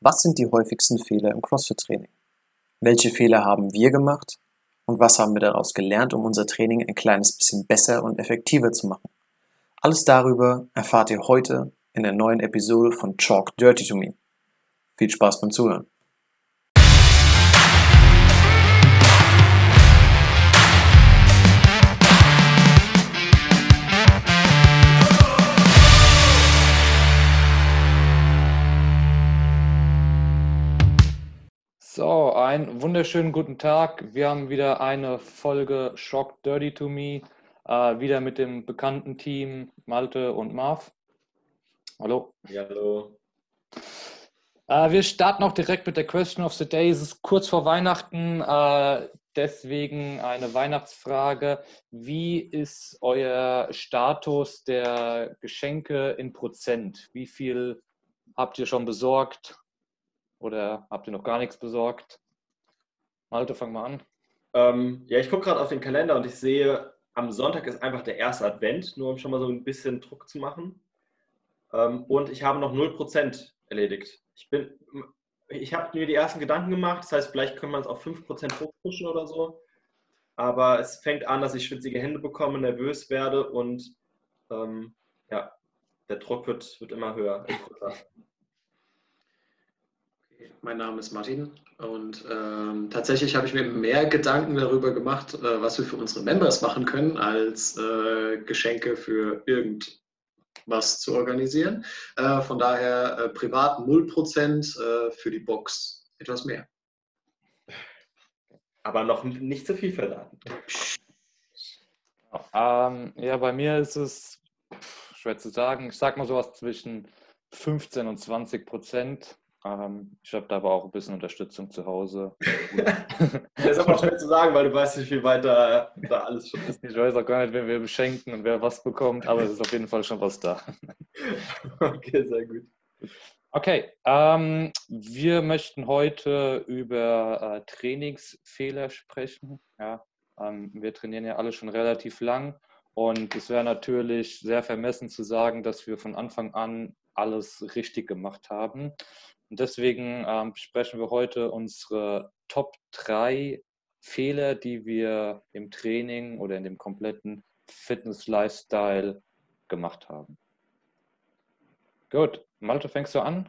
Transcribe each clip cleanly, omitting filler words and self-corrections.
Was sind die häufigsten Fehler im CrossFit-Training? Welche Fehler haben wir gemacht? Und was haben wir daraus gelernt, um unser Training ein kleines bisschen besser und effektiver zu machen? Alles darüber erfahrt ihr heute in der neuen Episode von Chalk Dirty to Me. Viel Spaß beim Zuhören. So, einen wunderschönen guten Tag. Wir haben wieder eine Folge Shock Dirty to Me, wieder mit dem bekannten Team Malte und Marv. Hallo. Ja, hallo. Wir starten auch direkt mit der Question of the Day. Es ist kurz vor Weihnachten, deswegen eine Weihnachtsfrage. Wie ist euer Status der Geschenke in Prozent? Wie viel habt ihr schon besorgt? Oder habt ihr noch gar nichts besorgt? Malte, fang mal an. Ich gucke gerade auf den Kalender und ich sehe, am Sonntag ist einfach der erste Advent, nur um schon mal so ein bisschen Druck zu machen. Und ich habe noch 0% erledigt. Ich habe mir die ersten Gedanken gemacht, das heißt, vielleicht können wir es auf 5% hochpushen oder so. Aber es fängt an, dass ich schwitzige Hände bekomme, nervös werde und der Druck wird immer höher. Mein Name ist Martin und tatsächlich habe ich mir mehr Gedanken darüber gemacht, was wir für unsere Members machen können, als Geschenke für irgendwas zu organisieren. Von daher privat 0%, für die Box etwas mehr. Aber noch nicht zu viel verraten. Bei mir ist es schwer zu sagen. Ich sage mal sowas zwischen 15 und 20%. Ich habe da aber auch ein bisschen Unterstützung zu Hause. Das ist aber schwer zu sagen, weil du weißt nicht, wie weit da alles schon ist. Ich weiß auch gar nicht, wen wir beschenken und wer was bekommt, aber es ist auf jeden Fall schon was da. Okay, sehr gut. Okay, wir möchten heute über Trainingsfehler sprechen. Ja, wir trainieren ja alle schon relativ lang und es wäre natürlich sehr vermessen zu sagen, dass wir von Anfang an alles richtig gemacht haben. Und deswegen besprechen wir heute unsere Top 3 Fehler, die wir im Training oder in dem kompletten Fitness-Lifestyle gemacht haben. Gut, Malte, fängst du an?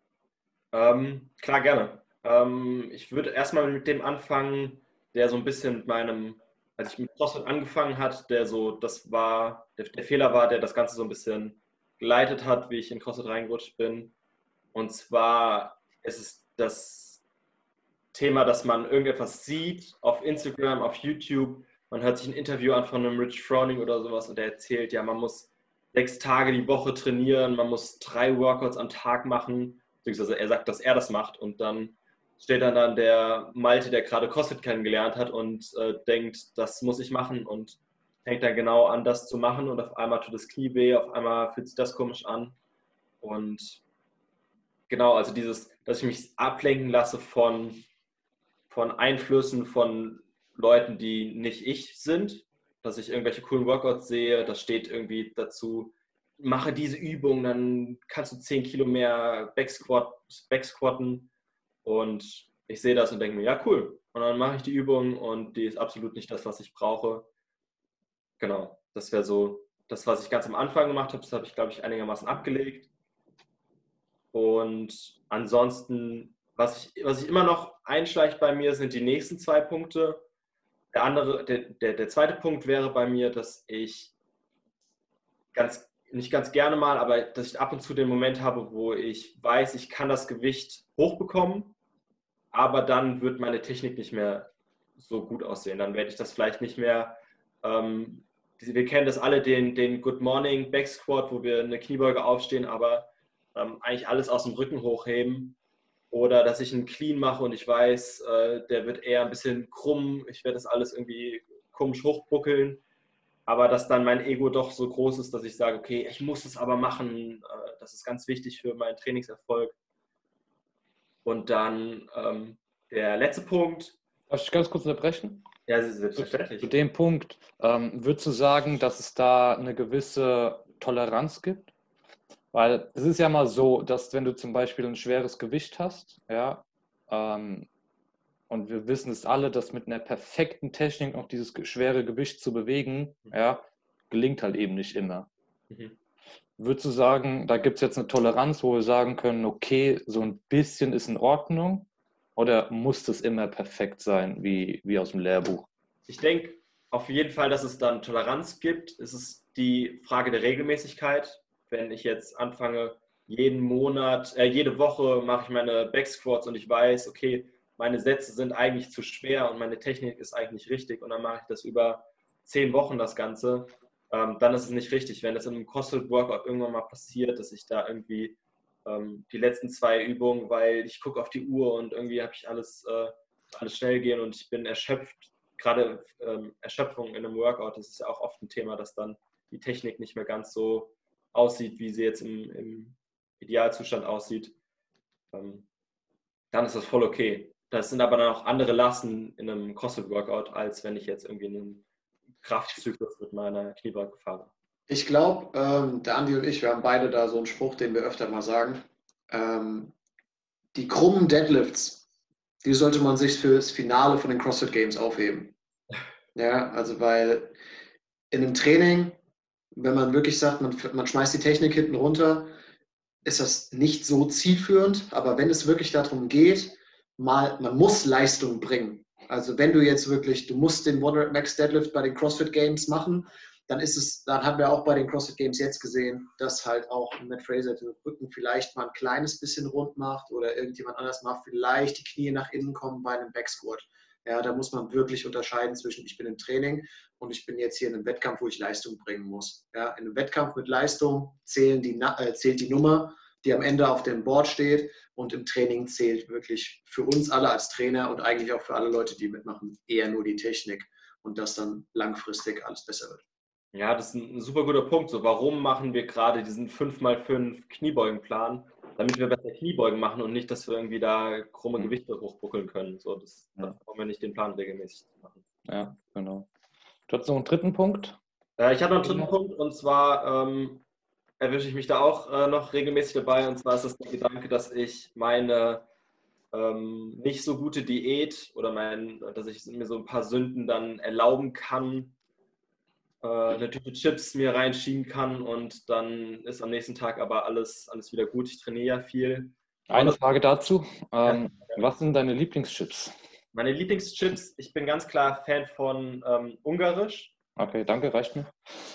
Klar, gerne. Ich würde erstmal mit dem anfangen, der so ein bisschen als ich mit CrossFit angefangen hat, der Fehler war, der das Ganze so ein bisschen geleitet hat, wie ich in CrossFit reingerutscht bin. Und zwar ist es das Thema, dass man irgendetwas sieht auf Instagram, auf YouTube. Man hört sich ein Interview an von einem Rich Froning oder sowas und der erzählt, ja, man muss 6 Tage die Woche trainieren, man muss 3 Workouts am Tag machen. Beziehungsweise er sagt, dass er das macht und dann steht dann der Malte, der gerade CrossFit kennengelernt hat und denkt, das muss ich machen und fängt dann genau an, das zu machen und auf einmal tut das Knie weh, auf einmal fühlt sich das komisch an und genau, also dass ich mich ablenken lasse von Einflüssen von Leuten, die nicht ich sind, dass ich irgendwelche coolen Workouts sehe, das steht irgendwie dazu, mache diese Übung, dann kannst du 10 Kilo mehr Backsquatten und ich sehe das und denke mir, ja cool, und dann mache ich die Übung und die ist absolut nicht das, was ich brauche. Genau, das wäre so das, was ich ganz am Anfang gemacht habe, das habe ich, glaube ich, einigermaßen abgelegt. Und ansonsten, was ich immer noch einschleicht bei mir, sind die nächsten 2 Punkte. Der zweite Punkt wäre bei mir, dass ich nicht ganz gerne mal, aber dass ich ab und zu den Moment habe, wo ich weiß, ich kann das Gewicht hochbekommen, aber dann wird meine Technik nicht mehr so gut aussehen. Dann werde ich das vielleicht nicht mehr, wir kennen das alle, den Good Morning Back Squat, wo wir eine Kniebeuge aufstehen, aber eigentlich alles aus dem Rücken hochheben. Oder dass ich einen Clean mache und ich weiß, der wird eher ein bisschen krumm, ich werde das alles irgendwie komisch hochbuckeln. Aber dass dann mein Ego doch so groß ist, dass ich sage, okay, ich muss es aber machen, das ist ganz wichtig für meinen Trainingserfolg. Und dann der letzte Punkt. Darf ich ganz kurz unterbrechen? Ja, selbstverständlich. Zu dem Punkt, würdest du sagen, dass es da eine gewisse Toleranz gibt? Weil es ist ja mal so, dass wenn du zum Beispiel ein schweres Gewicht hast, ja, und wir wissen es alle, dass mit einer perfekten Technik noch dieses schwere Gewicht zu bewegen, ja, gelingt halt eben nicht immer. Mhm. Würdest du sagen, da gibt es jetzt eine Toleranz, wo wir sagen können, okay, so ein bisschen ist in Ordnung, oder muss das immer perfekt sein, wie aus dem Lehrbuch? Ich denke auf jeden Fall, dass es dann Toleranz gibt. Es ist die Frage der Regelmäßigkeit. Wenn ich jetzt anfange, jede Woche mache ich meine Backsquats und ich weiß, okay, meine Sätze sind eigentlich zu schwer und meine Technik ist eigentlich richtig und dann mache ich das über 10 Wochen das Ganze, dann ist es nicht richtig. Wenn das in einem CrossFit-Workout irgendwann mal passiert, dass ich da irgendwie die letzten 2 Übungen, weil ich gucke auf die Uhr und irgendwie habe ich alles schnell gehen und ich bin erschöpft. Gerade Erschöpfung in einem Workout, das ist ja auch oft ein Thema, dass dann die Technik nicht mehr ganz so aussieht, wie sie jetzt im Idealzustand aussieht. Dann ist das voll okay. Das sind aber dann auch andere Lasten in einem CrossFit-Workout, als wenn ich jetzt irgendwie einen Kraftzyklus mit meiner Kniebeuge fahre. Ich glaube, der Andi und ich, wir haben beide da so einen Spruch, den wir öfter mal sagen. Die krummen Deadlifts, die sollte man sich für das Finale von den CrossFit Games aufheben. Ja, also weil in einem Training, wenn man wirklich sagt, man schmeißt die Technik hinten runter, ist das nicht so zielführend. Aber wenn es wirklich darum geht, man muss Leistung bringen. Also wenn du jetzt wirklich, du musst den Moderate Max Deadlift bei den CrossFit Games machen, dann haben wir auch bei den CrossFit Games jetzt gesehen, dass halt auch Matt Fraser den Rücken vielleicht mal ein kleines bisschen rund macht oder irgendjemand anders mal vielleicht die Knie nach innen kommen bei einem Backsquat. Ja, da muss man wirklich unterscheiden zwischen, ich bin im Training und ich bin jetzt hier in einem Wettkampf, wo ich Leistung bringen muss. Ja, in einem Wettkampf mit Leistung zählt die Nummer, die am Ende auf dem Board steht, und im Training zählt wirklich für uns alle als Trainer und eigentlich auch für alle Leute, die mitmachen, eher nur die Technik und dass dann langfristig alles besser wird. Ja, das ist ein super guter Punkt. So, warum machen wir gerade diesen 5x5 Kniebeugenplan? Damit wir besser Kniebeugen machen und nicht, dass wir irgendwie da krumme Gewichte hochbuckeln können. So, da brauchen wir nicht den Plan regelmäßig zu machen. Ja, genau. Du hast noch einen dritten Punkt? Ich habe noch einen dritten Punkt und zwar erwische ich mich da auch noch regelmäßig dabei. Und zwar ist das der Gedanke, dass ich meine nicht so gute Diät oder dass ich mir so ein paar Sünden dann erlauben kann, eine Tüte Chips mir reinschieben kann und dann ist am nächsten Tag aber alles wieder gut. Ich trainiere ja viel. Eine Frage dazu. Was sind deine Lieblingschips? Meine Lieblingschips, ich bin ganz klar Fan von Ungarisch. Okay, danke, reicht mir.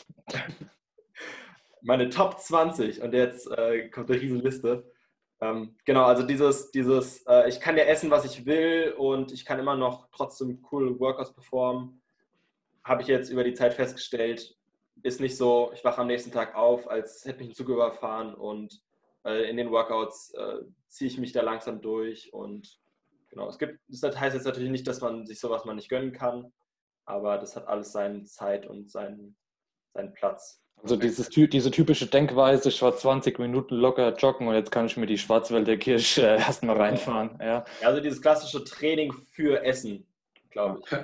Meine Top 20 und jetzt kommt eine riesen Liste. Genau, also ich kann ja essen, was ich will und ich kann immer noch trotzdem coole Workouts performen. Habe ich jetzt über die Zeit festgestellt, ist nicht so, ich wache am nächsten Tag auf, als hätte mich ein Zug überfahren und in den Workouts ziehe ich mich da langsam durch und genau, das heißt jetzt natürlich nicht, dass man sich sowas mal nicht gönnen kann, aber das hat alles seine Zeit und seinen Platz. Also diese typische Denkweise, ich war 20 Minuten locker joggen und jetzt kann ich mir die Schwarzwälder Kirsch erstmal reinfahren. Ja. Also dieses klassische Training für Essen, glaube ich.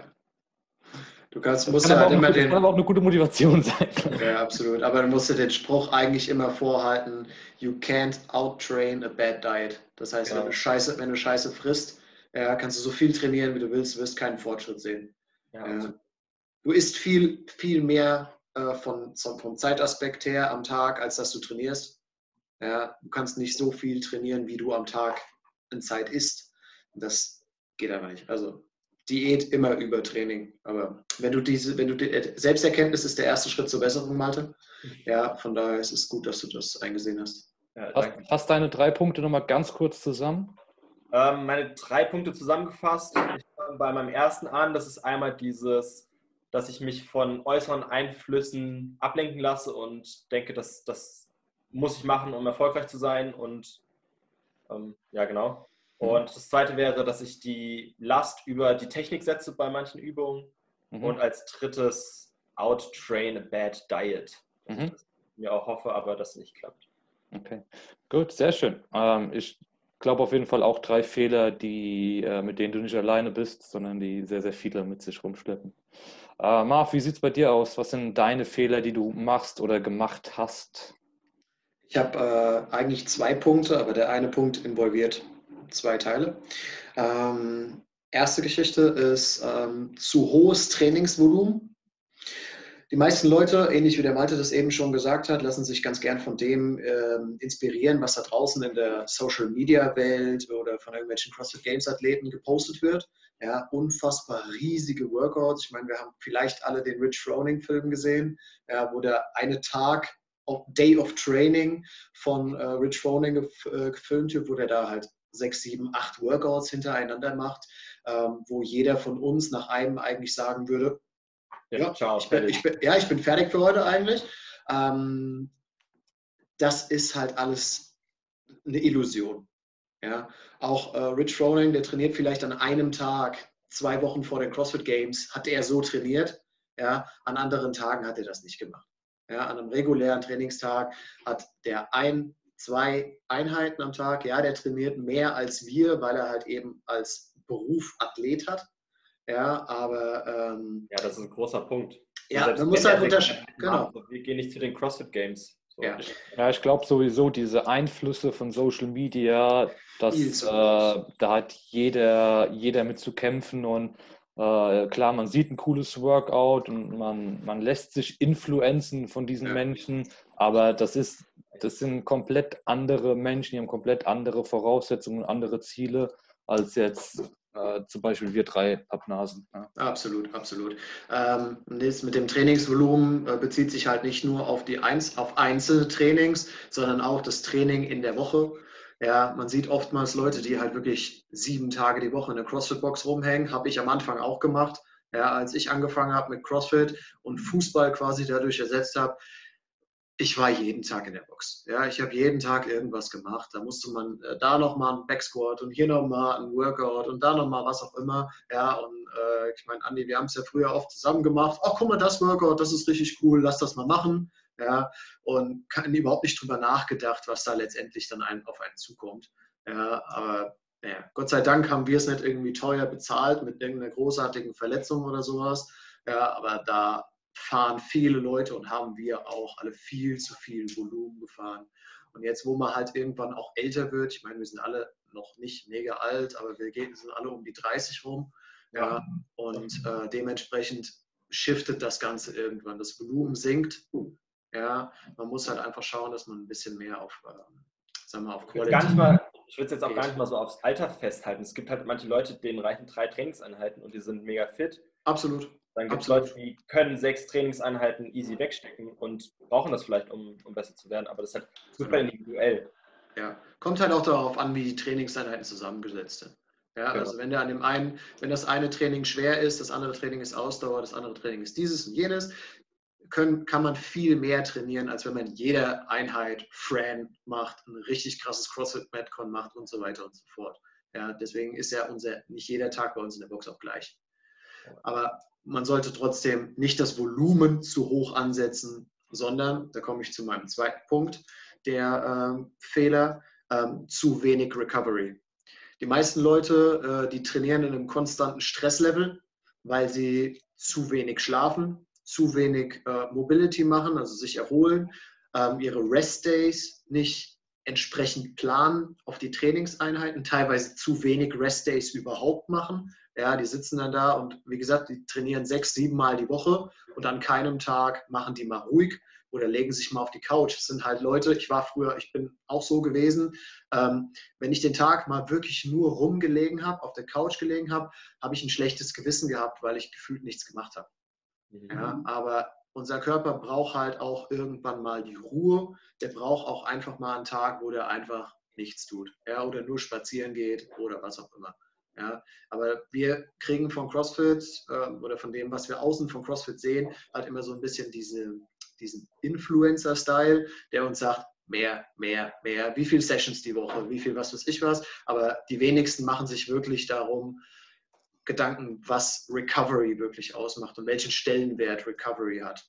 Musst ja halt immer kann aber auch eine gute Motivation sein. Ja, absolut. Aber du musst dir den Spruch eigentlich immer vorhalten, you can't outtrain a bad diet. Das heißt, Genau. wenn du Scheiße frisst, kannst du so viel trainieren, wie du willst, du wirst keinen Fortschritt sehen. Ja, du isst viel, viel mehr vom Zeitaspekt her am Tag, als dass du trainierst. Ja, du kannst nicht so viel trainieren, wie du am Tag in Zeit isst. Das geht aber nicht. Also Diät immer über Training. Aber Selbsterkenntnis ist der erste Schritt zur Besserung, Malte. Ja, von daher ist es gut, dass du das eingesehen hast. Ja, Fass deine 3 Punkte nochmal ganz kurz zusammen. Meine 3 Punkte zusammengefasst. Ich fange bei meinem ersten an. Das ist einmal dass ich mich von äußeren Einflüssen ablenken lasse und denke, das muss ich machen, um erfolgreich zu sein. Und ja, genau. Und das zweite wäre, dass ich die Last über die Technik setze bei manchen Übungen. Und als drittes outtrain a bad diet. Ich mir auch hoffe, aber das nicht klappt. Okay, gut, sehr schön. Ich glaube auf jeden Fall auch 3 Fehler, mit denen du nicht alleine bist, sondern die sehr, sehr viele mit sich rumschleppen. Marv, wie sieht es bei dir aus? Was sind deine Fehler, die du machst oder gemacht hast? Ich habe eigentlich 2 Punkte, aber der eine Punkt involviert 2 Teile. Erste Geschichte ist zu hohes Trainingsvolumen. Die meisten Leute, ähnlich wie der Malte das eben schon gesagt hat, lassen sich ganz gern von dem inspirieren, was da draußen in der Social-Media-Welt oder von irgendwelchen CrossFit-Games-Athleten gepostet wird. Ja, unfassbar riesige Workouts. Ich meine, wir haben vielleicht alle den Rich Froning-Film gesehen, ja, wo der eine Tag, Day of Training von Rich Froning gefilmt wird, wo der da halt 6, 7, 8 Workouts hintereinander macht, wo jeder von uns nach einem eigentlich sagen würde, ja, ciao, ich bin fertig für heute eigentlich. Das ist halt alles eine Illusion. Ja? Auch Rich Froning, der trainiert vielleicht an einem Tag, 2 Wochen vor den CrossFit Games, hat er so trainiert. Ja? An anderen Tagen hat er das nicht gemacht. Ja? An einem regulären Trainingstag hat der 2 Einheiten am Tag. Ja, der trainiert mehr als wir, weil er halt eben als Beruf Athlet hat. Ja, aber ja, das ist ein großer Punkt. Ja, man muss halt unterscheiden. Genau. Wir gehen nicht zu den CrossFit Games. So. Ja, ich glaube sowieso, diese Einflüsse von Social Media, da hat jeder mit zu kämpfen und klar, man sieht ein cooles Workout und man lässt sich influenzen von diesen Menschen, aber das sind komplett andere Menschen, die haben komplett andere Voraussetzungen, andere Ziele als jetzt zum Beispiel wir 3 Pappnasen. Ja. Absolut, absolut. Das mit dem Trainingsvolumen bezieht sich halt nicht nur auf auf einzelne Trainings, sondern auch das Training in der Woche. Ja, man sieht oftmals Leute, die halt wirklich 7 Tage die Woche in der CrossFit-Box rumhängen. Habe ich am Anfang auch gemacht, ja, als ich angefangen habe mit CrossFit und Fußball quasi dadurch ersetzt habe. Ich war jeden Tag in der Box. Ja, ich habe jeden Tag irgendwas gemacht. Da musste man da nochmal einen Backsquat und hier nochmal ein Workout und da nochmal was auch immer. Ja, und ich meine, Andi, wir haben es ja früher oft zusammen gemacht. Ach, guck mal, das Workout, das ist richtig cool, lass das mal machen. Ja, und überhaupt nicht drüber nachgedacht, was da letztendlich dann auf einen zukommt. Ja, aber ja, Gott sei Dank haben wir es nicht irgendwie teuer bezahlt mit irgendeiner großartigen Verletzung oder sowas. Ja, aber da fahren viele Leute und haben wir auch alle viel zu viel Volumen gefahren. Und jetzt, wo man halt irgendwann auch älter wird, ich meine, wir sind alle noch nicht mega alt, aber wir sind alle um die 30 rum. Ja, und dementsprechend shiftet das Ganze irgendwann. Das Volumen sinkt. Ja, man muss halt einfach schauen, dass man ein bisschen mehr auf, sagen wir, auf Qualität. Ich würde es jetzt auch gar nicht mal so aufs Alter festhalten. Es gibt halt manche Leute, denen reichen 3 Trainingseinheiten und die sind mega fit. Absolut. Dann gibt es Leute, die können 6 Trainingseinheiten easy wegstecken und brauchen das vielleicht, um besser zu werden. Aber das ist halt super individuell. Ja, kommt halt auch darauf an, wie die Trainingseinheiten zusammengesetzt sind. Ja, genau. Also wenn das eine Training schwer ist, das andere Training ist Ausdauer, das andere Training ist dieses und jenes, kann man viel mehr trainieren, als wenn man jede Einheit Fran macht, ein richtig krasses CrossFit-Metcon macht und so weiter und so fort. Ja, deswegen ist ja nicht jeder Tag bei uns in der Box auch gleich. Aber man sollte trotzdem nicht das Volumen zu hoch ansetzen, sondern, da komme ich zu meinem zweiten Punkt, der Fehler, zu wenig Recovery. Die meisten Leute, die trainieren in einem konstanten Stresslevel, weil sie zu wenig schlafen, zu wenig Mobility machen, also sich erholen, ihre Rest-Days nicht entsprechend planen auf die Trainingseinheiten, teilweise zu wenig Rest-Days überhaupt machen. Ja, die sitzen dann da und wie gesagt, die trainieren 6, 7 Mal die Woche und an keinem Tag machen die mal ruhig oder legen sich mal auf die Couch. Das sind halt Leute, ich bin auch so gewesen, wenn ich den Tag mal wirklich nur rumgelegen habe, auf der Couch gelegen habe, habe ich ein schlechtes Gewissen gehabt, weil ich gefühlt nichts gemacht habe. Ja, aber unser Körper braucht halt auch irgendwann mal die Ruhe. Der braucht auch einfach mal einen Tag, wo der einfach nichts tut. Ja, oder nur spazieren geht oder was auch immer. Ja, aber wir kriegen von CrossFit oder von dem, was wir außen von CrossFit sehen, halt immer so ein bisschen diesen Influencer-Style, der uns sagt, mehr, wie viele Sessions die Woche, wie viel was weiß ich was. Aber die wenigsten machen sich wirklich darum, Gedanken, was Recovery wirklich ausmacht und welchen Stellenwert Recovery hat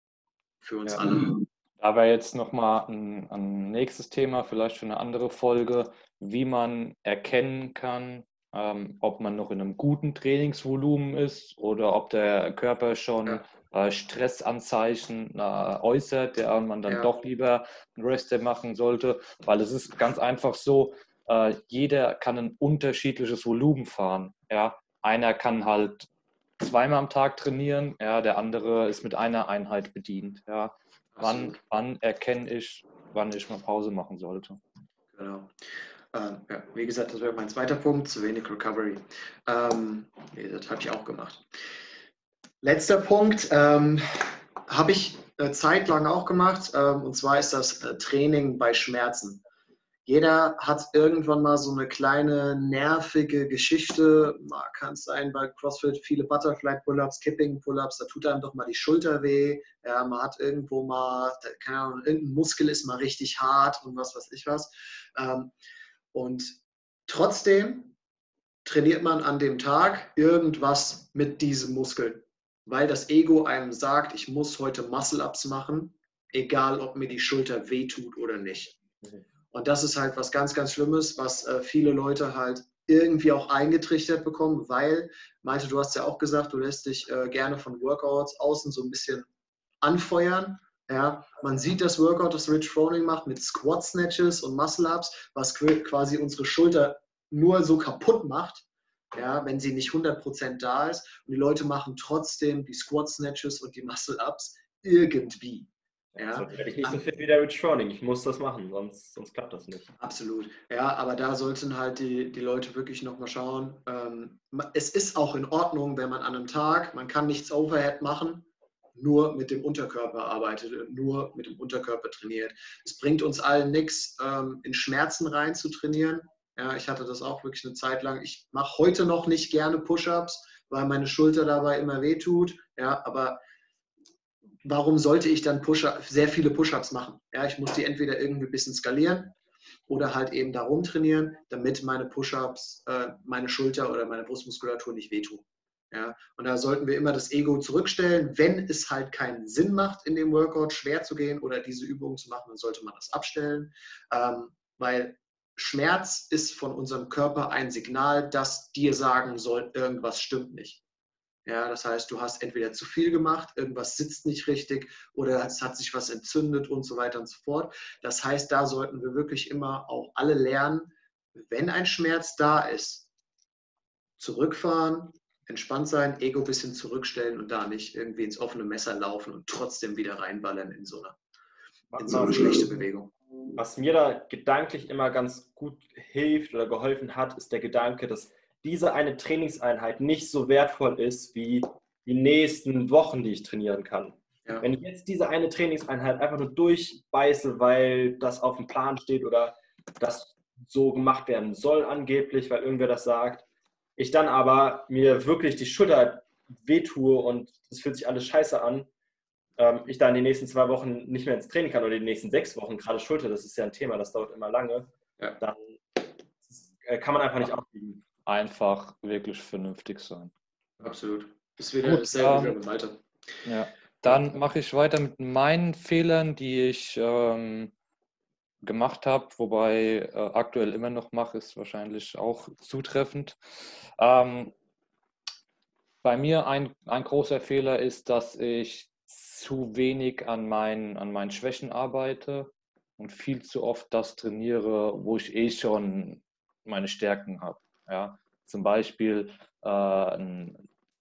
für uns alle. Da wäre jetzt nochmal ein nächstes Thema, vielleicht für eine andere Folge, wie man erkennen kann, ob man noch in einem guten Trainingsvolumen ist oder ob der Körper schon Stressanzeichen äußert, ja, und man dann doch lieber einen Rest Day machen sollte, weil es ist ganz einfach so, jeder kann ein unterschiedliches Volumen fahren. Ja. Einer kann halt zweimal am Tag trainieren, ja, der andere ist mit einer Einheit bedient. Ja. Wann erkenne ich, wann ich mal Pause machen sollte? Genau. Wie gesagt, das wäre mein zweiter Punkt, zu wenig Recovery. Das habe ich auch gemacht. Letzter Punkt, habe ich eine Zeit lang auch gemacht, und zwar ist das Training bei Schmerzen. Jeder hat irgendwann mal so eine kleine nervige Geschichte, kann es sein bei CrossFit, viele Butterfly-Pull-Ups, Kipping-Pull-Ups, da tut einem doch mal die Schulter weh, ja, man hat irgendwo mal, keine Ahnung, irgendein Muskel ist mal richtig hart und was weiß ich was. Und trotzdem trainiert man an dem Tag irgendwas mit diesem Muskel, weil das Ego einem sagt, ich muss heute Muscle-Ups machen, egal ob mir die Schulter wehtut oder nicht. Und das ist halt was ganz, ganz Schlimmes, was viele Leute halt irgendwie auch eingetrichtert bekommen, weil, Malte, du hast ja auch gesagt, du lässt dich gerne von Workouts außen so ein bisschen anfeuern. Ja, man sieht das Workout, das Rich Froning macht mit Squat Snatches und Muscle Ups, was quasi unsere Schulter nur so kaputt macht, ja, wenn sie nicht 100% da ist. Und die Leute machen trotzdem die Squat Snatches und die Muscle Ups irgendwie. Ja. Sonst werde ich nicht so fit wie der Rich Froning. Ich muss das machen, sonst klappt das nicht. Absolut. Ja, aber da sollten halt die Leute wirklich nochmal schauen. Es ist auch in Ordnung, wenn man an einem Tag, man kann nichts Overhead machen, nur mit dem Unterkörper arbeitet, nur mit dem Unterkörper trainiert. Es bringt uns allen nichts, in Schmerzen rein zu trainieren. Ja, ich hatte das auch wirklich eine Zeit lang. Ich mache heute noch nicht gerne Push-Ups, weil meine Schulter dabei immer wehtut. Ja, aber warum sollte ich dann sehr viele Push-Ups machen? Ja, ich muss die entweder irgendwie ein bisschen skalieren oder halt eben darum trainieren, damit meine Push-Ups, meine Schulter oder meine Brustmuskulatur nicht wehtun. Ja, und da sollten wir immer das Ego zurückstellen. Wenn es halt keinen Sinn macht, in dem Workout schwer zu gehen oder diese Übungen zu machen, dann sollte man das abstellen, weil Schmerz ist von unserem Körper ein Signal, das dir sagen soll, irgendwas stimmt nicht. Ja, das heißt, du hast entweder zu viel gemacht, irgendwas sitzt nicht richtig oder es hat sich was entzündet und so weiter und so fort. Das heißt, da sollten wir wirklich immer auch alle lernen, wenn ein Schmerz da ist, zurückfahren, entspannt sein, Ego ein bisschen zurückstellen und da nicht irgendwie ins offene Messer laufen und trotzdem wieder reinballern in so eine schlechte Bewegung. Was mir da gedanklich immer ganz gut hilft oder geholfen hat, ist der Gedanke, dass diese eine Trainingseinheit nicht so wertvoll ist wie die nächsten Wochen, die ich trainieren kann. Ja. Wenn ich jetzt diese eine Trainingseinheit einfach nur durchbeiße, weil das auf dem Plan steht oder das so gemacht werden soll angeblich, weil irgendwer das sagt, ich dann aber mir wirklich die Schulter wehtue und es fühlt sich alles scheiße an, ich dann die nächsten 2 Wochen nicht mehr ins Training kann oder die nächsten 6 Wochen, gerade Schulter, das ist ja ein Thema, das dauert immer lange, ja. Dann kann man einfach nicht aufbiegen. Einfach wirklich vernünftig sein. Absolut. Das wird dasselbe wie mit Malte. Ja. Dann mache ich weiter mit meinen Fehlern, die ich gemacht habe, wobei aktuell immer noch mache, ist wahrscheinlich auch zutreffend. Bei mir ein großer Fehler ist, dass ich zu wenig an meinen Schwächen arbeite und viel zu oft das trainiere, wo ich schon meine Stärken habe. Ja? Zum Beispiel ein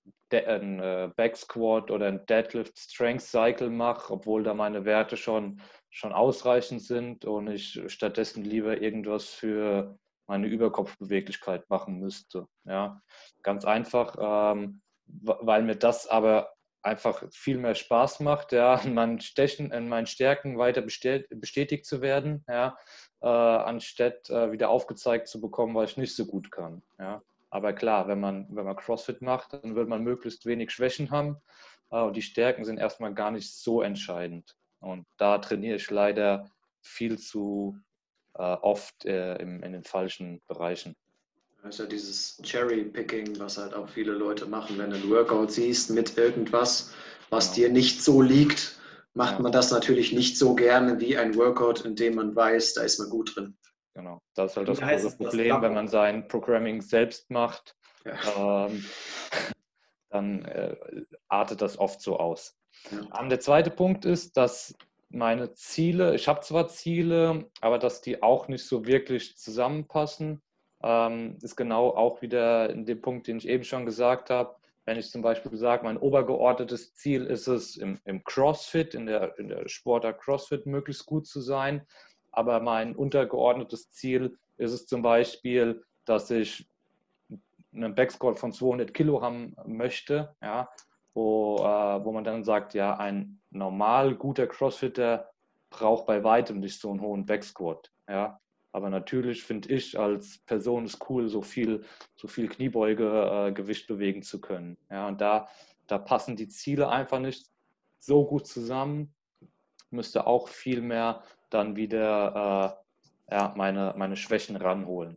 Back Squat oder ein Deadlift Strength Cycle mache, obwohl da meine Werte schon ausreichend sind und ich stattdessen lieber irgendwas für meine Überkopfbeweglichkeit machen müsste. Ja? Ganz einfach, weil mir das aber einfach viel mehr Spaß macht, ja, in meinen Stärken weiter bestätigt zu werden, ja, anstatt wieder aufgezeigt zu bekommen, was ich nicht so gut kann. Ja. Aber klar, wenn man CrossFit macht, dann wird man möglichst wenig Schwächen haben und die Stärken sind erstmal gar nicht so entscheidend. Und da trainiere ich leider viel zu oft in den falschen Bereichen. Das ist ja dieses Cherry-Picking, was halt auch viele Leute machen. Wenn du ein Workout siehst mit irgendwas, was dir nicht so liegt, macht man das natürlich nicht so gerne wie ein Workout, in dem man weiß, da ist man gut drin. Genau, das ist halt das große Problem, wenn man sein Programming selbst macht, dann artet das oft so aus. Ja. Der zweite Punkt ist, dass meine Ziele, ich habe zwar Ziele, aber dass die auch nicht so wirklich zusammenpassen, ist genau auch wieder in dem Punkt, den ich eben schon gesagt habe. Wenn ich zum Beispiel sage, mein obergeordnetes Ziel ist es, im CrossFit, in der Sportart CrossFit möglichst gut zu sein, aber mein untergeordnetes Ziel ist es zum Beispiel, dass ich einen Backsquat von 200 Kilo haben möchte, ja, wo man dann sagt, ja, ein normal guter Crossfitter braucht bei weitem nicht so einen hohen Backsquat, ja. Aber natürlich finde ich als Person es cool, so viel Kniebeuge-Gewicht bewegen zu können. Ja, und da passen die Ziele einfach nicht so gut zusammen. Müsste auch viel mehr dann wieder meine Schwächen ranholen.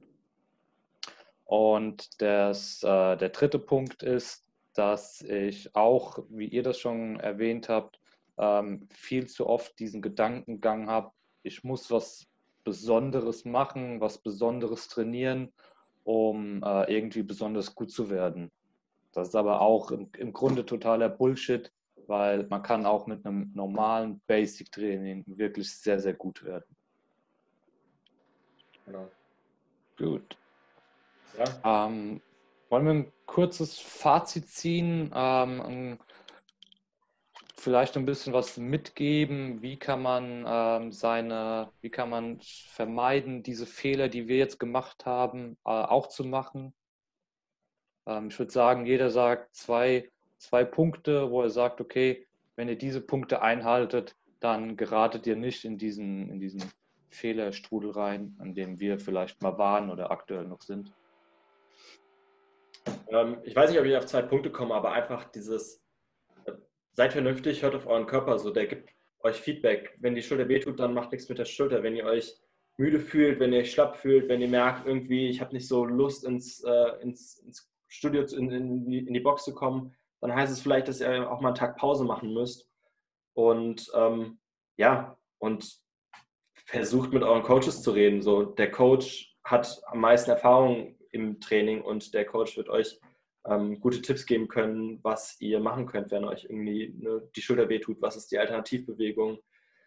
Und der dritte Punkt ist, dass ich auch, wie ihr das schon erwähnt habt, viel zu oft diesen Gedankengang habe, ich muss was Besonderes machen, was Besonderes trainieren, um irgendwie besonders gut zu werden. Das ist aber auch im Grunde totaler Bullshit, weil man kann auch mit einem normalen Basic-Training wirklich sehr, sehr gut werden. Genau. Gut. Ja. Wollen wir ein kurzes Fazit ziehen? Vielleicht ein bisschen was mitgeben, wie kann man vermeiden, diese Fehler, die wir jetzt gemacht haben, auch zu machen. Ich würde sagen, jeder sagt zwei Punkte, wo er sagt, okay, wenn ihr diese Punkte einhaltet, dann geratet ihr nicht in diesen Fehlerstrudel rein, an dem wir vielleicht mal waren oder aktuell noch sind. Ich weiß nicht, ob ich auf 2 Punkte komme, aber einfach dieses, seid vernünftig, hört auf euren Körper, so, der gibt euch Feedback. Wenn die Schulter wehtut, dann macht nichts mit der Schulter. Wenn ihr euch müde fühlt, wenn ihr euch schlapp fühlt, wenn ihr merkt, irgendwie, ich habe nicht so Lust ins Studio, in die Box zu kommen, dann heißt es vielleicht, dass ihr auch mal einen Tag Pause machen müsst. Und ja, und versucht mit euren Coaches zu reden. So, der Coach hat am meisten Erfahrung im Training und der Coach wird euch gute Tipps geben können, was ihr machen könnt, wenn euch irgendwie die Schulter wehtut, was ist die Alternativbewegung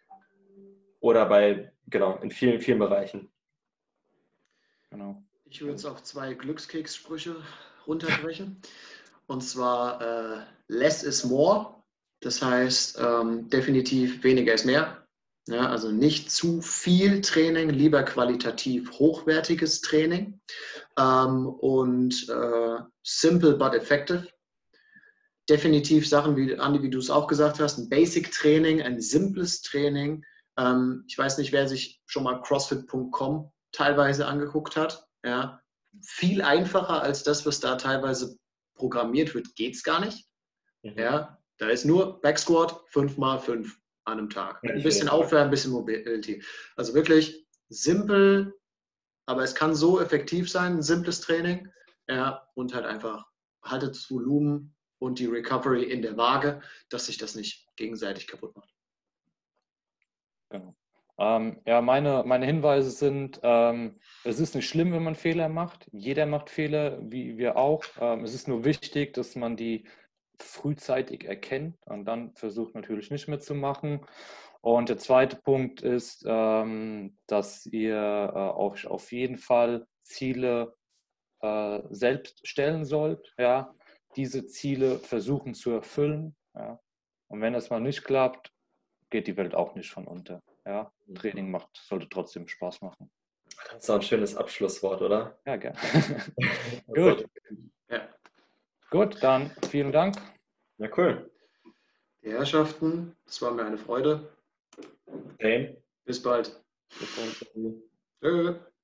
oder in vielen, vielen Bereichen. Genau. Ich würde es auf 2 Glückskekssprüche runterbrechen. Und zwar less is more. Das heißt definitiv weniger ist mehr. Ja, also nicht zu viel Training, lieber qualitativ hochwertiges Training. Und simple but effective. Definitiv Sachen, wie Andi, wie du es auch gesagt hast, ein Basic-Training, ein simples Training. Ich weiß nicht, wer sich schon mal CrossFit.com teilweise angeguckt hat. Ja, viel einfacher als das, was da teilweise programmiert wird, geht es gar nicht. Ja, da ist nur Backsquat 5x5 an einem Tag. Ein bisschen Aufwärmen, ein bisschen Mobility. Also wirklich simpel, aber es kann so effektiv sein, ein simples Training. Ja, und halt einfach haltet das Volumen und die Recovery in der Waage, dass sich das nicht gegenseitig kaputt macht. Genau. Ja, meine Hinweise sind, es ist nicht schlimm, wenn man Fehler macht. Jeder macht Fehler, wie wir auch. Es ist nur wichtig, dass man die frühzeitig erkennt und dann versucht natürlich nicht mehr zu machen. Und der zweite Punkt ist, dass ihr euch auf jeden Fall Ziele selbst stellen sollt. Ja? Diese Ziele versuchen zu erfüllen. Ja? Und wenn das mal nicht klappt, geht die Welt auch nicht von unter. Ja? Training sollte trotzdem Spaß machen. Das ist auch ein schönes Abschlusswort, oder? Ja, gerne. Gut. Ja. Gut, dann vielen Dank. Ja, cool. Die Herrschaften, es war mir eine Freude. Okay. Bis bald. Bis dann. Tschö.